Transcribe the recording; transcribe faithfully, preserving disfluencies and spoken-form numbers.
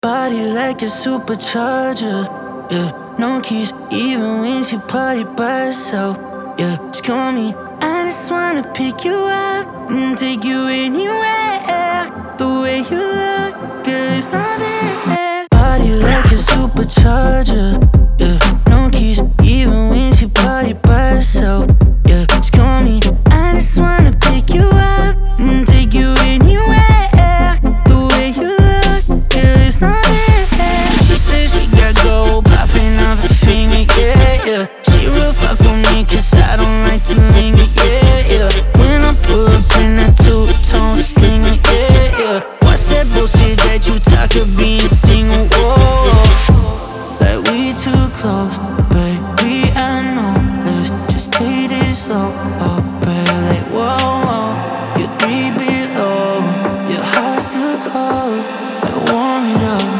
Body like a supercharger, yeah. No keys, even when she party by herself, yeah. Just call me, I just wanna pick you up and take you anywhere. The way you look, girl, it's not bad. Body like a supercharger.